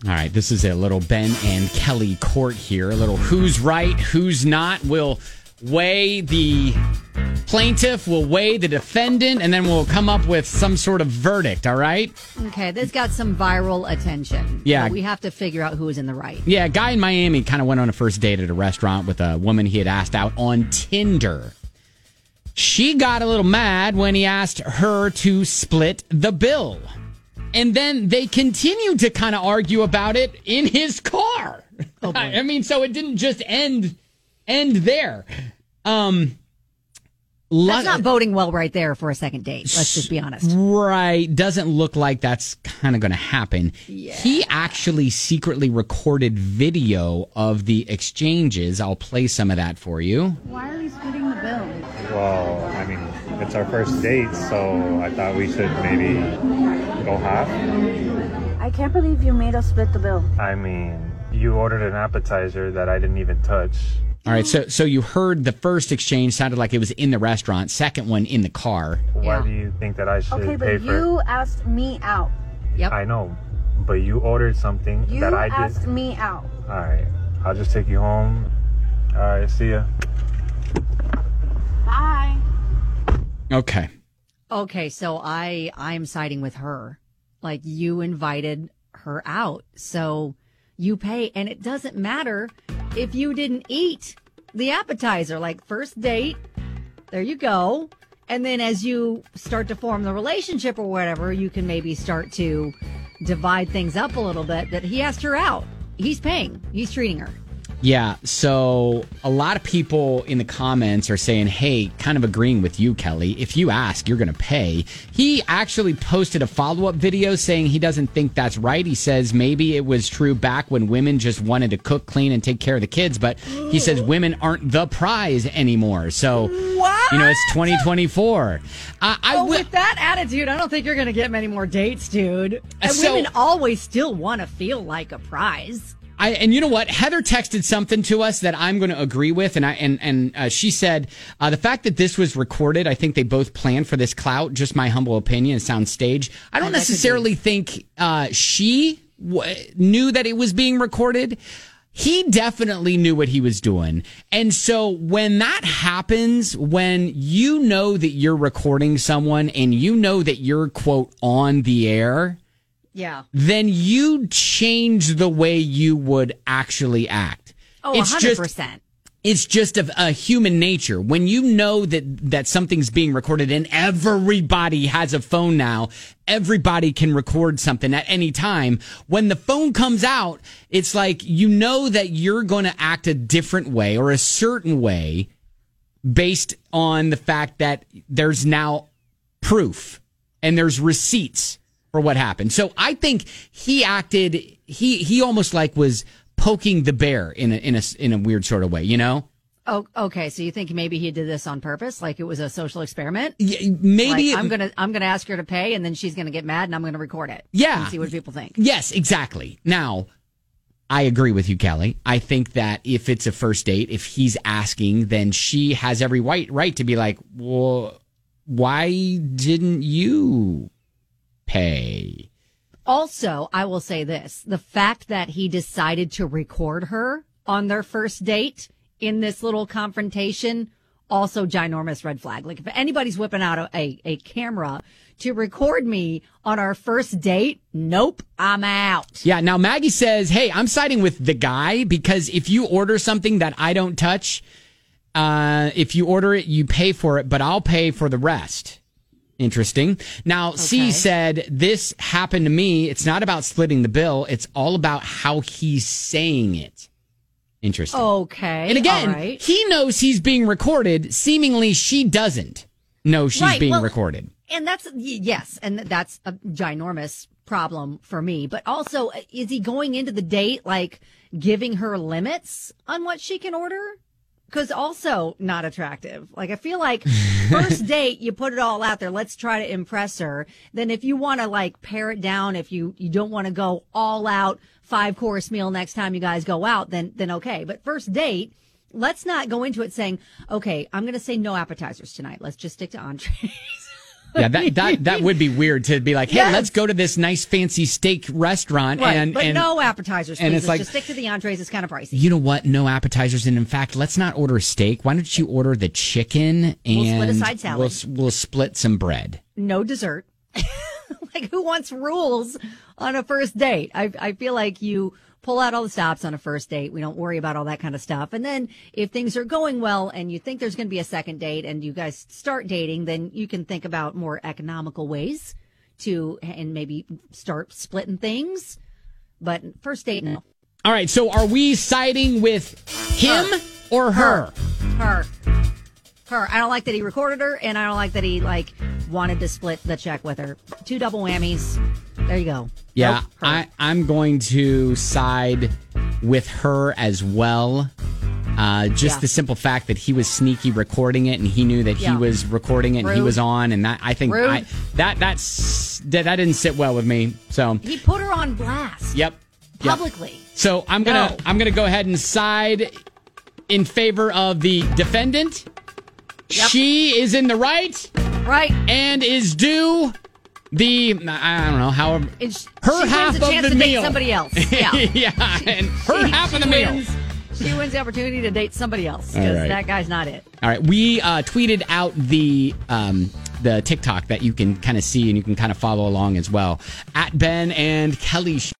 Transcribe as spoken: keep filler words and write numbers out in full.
All right, this is a little Ben and Kelly court here. A little who's right, who's not. We'll weigh the plaintiff, we'll weigh the defendant, and then we'll come up with some sort of verdict, all right? Okay, this got some viral attention. Yeah. So we have to figure out who is in the right. Yeah, a guy in Miami kind of went on a first date at a restaurant with a woman he had asked out on Tinder. She got a little mad when he asked her to split the bill. And then they continued to kind of argue about it in his car. Oh, boy. I mean, so it didn't just end end there. Um, that's not boding well right there for a second date. Let's just be honest. Right. Doesn't look like that's kind of going to happen. Yeah. He actually secretly recorded video of the exchanges. I'll play some of that for you. Why are we splitting the bill? Well, I mean, it's our first date, so I thought we should maybe go half. I can't believe you made us split the bill. I mean, you ordered an appetizer that I didn't even touch. All right, so so you heard the first exchange sounded like it was in the restaurant, second one in the car. Why Yeah. do you think that I should Okay, pay but for you it? asked me out. Yep. I know, but you ordered something You that I asked did. me out. All right, I'll just take you home. All right, see ya. Bye. Okay. Okay, so I I'm siding with her. Like, you invited her out, so you pay, and it doesn't matter if you didn't eat the appetizer. Like, first date, there you go. And then as you start to form the relationship or whatever, you can maybe start to divide things up a little bit. But he asked her out. He's paying. He's treating her. Yeah, so a lot of people in the comments are saying, hey, kind of agreeing with you, Kelly. If you ask, you're going to pay. He actually posted a follow-up video saying he doesn't think that's right. He says maybe it was true back when women just wanted to cook, clean, and take care of the kids. But he says women aren't the prize anymore. So, What? you know, it's twenty twenty-four. Uh, I Oh, wi- with that attitude, I don't think you're going to get many more dates, dude. And So- women always still want to feel like a prize. I, and you know what? Heather texted something to us that I'm going to agree with, and I and and uh, she said uh, the fact that this was recorded. I think they both planned for this clout. Just my humble opinion. It sounds staged. I don't Oh, that could necessarily think uh, she w- knew that it was being recorded. He definitely knew what he was doing, and so when that happens, when you know that you're recording someone and you know that you're quote on the air. Yeah. Then you change the way you would actually act. Oh, it's one hundred just percent. it's just a, a human nature. When you know that that something's being recorded, and everybody has a phone now, everybody can record something at any time. When the phone comes out, it's like you know that you're going to act a different way or a certain way based on the fact that there's now proof and there's receipts for what happened. So I think he acted, he he almost like was poking the bear in a in a in a weird sort of way, you know? Oh, okay. So you think maybe he did this on purpose, like it was a social experiment? Yeah, maybe Like, it- I'm gonna I'm gonna ask her to pay, and then she's gonna get mad, and I'm gonna record it. Yeah. and see what people think. Yes, exactly. Now, I agree with you, Kelly. I think that if it's a first date, if he's asking, then she has every right right to be like, well, why didn't you pay? Also, I will say this: the fact that he decided to record her on their first date in this little confrontation, also ginormous red flag. Like, if anybody's whipping out a, a, a camera to record me on our first date, nope, I'm out. Yeah, now Maggie says, hey, I'm siding with the guy because if you order something that I don't touch, uh, if you order it, you pay for it, but I'll pay for the rest. Interesting. Now, C Okay. said, this happened to me. It's not about splitting the bill. It's all about how he's saying it. Interesting. Okay. And again, all right. he knows he's being recorded. Seemingly, she doesn't know she's Right, being well- recorded. And that's, y- yes, and that's a ginormous problem for me. But also, is he going into the date, like, giving her limits on what she can order? Because also not attractive. Like, I feel like first date, you put it all out there. Let's try to impress her. Then if you want to, like, pare it down, if you, you don't want to go all out five course meal next time you guys go out, then, then okay. But first date, let's not go into it saying, okay, I'm going to say no appetizers tonight. Let's just stick to entrees. Yeah, that, that that would be weird to be like, hey, Yes. let's go to this nice fancy steak restaurant Right, and but and no appetizers, please. and it's like- just stick to the entrees. It's kind of pricey. you know what? No appetizers, and in fact, let's not order steak. Why don't you order the chicken and We'll split a side salad. We'll, we'll split some bread. No dessert. Like, who wants rules on a first date? I, I feel like you pull out all the stops on a first date. We don't worry about all that kind of stuff. And then if things are going well and you think there's going to be a second date and you guys start dating, then you can think about more economical ways to, and maybe start splitting things. But first date, no. All right, so are we siding with him Her. or her? Her. Her. I don't like that he recorded her, and I don't like that he, like, wanted to split the check with her. Two double whammies. There you go. Yeah, Nope, her. I, I'm going to side with her as well. Uh, just Yeah. the simple fact that he was sneaky recording it, and he knew that Yeah. he was recording it, and he Rude. was on, and that I think Rude. I, that that's that, that didn't sit well with me. So, He put her on blast. yep, yep. Publicly. So I'm gonna No. I'm gonna go ahead and side in favor of the defendant. Yep. She is in the right Right. and is due the I don't know however And sh- her she half wins a of chance the to meal. date somebody else. Yeah. yeah, and her She- half she of the meal. wins. She wins the opportunity to date somebody else All because right. that guy's not it. All right, we uh, tweeted out the um, the TikTok that you can kind of see and you can kind of follow along as well at Ben and Kelly.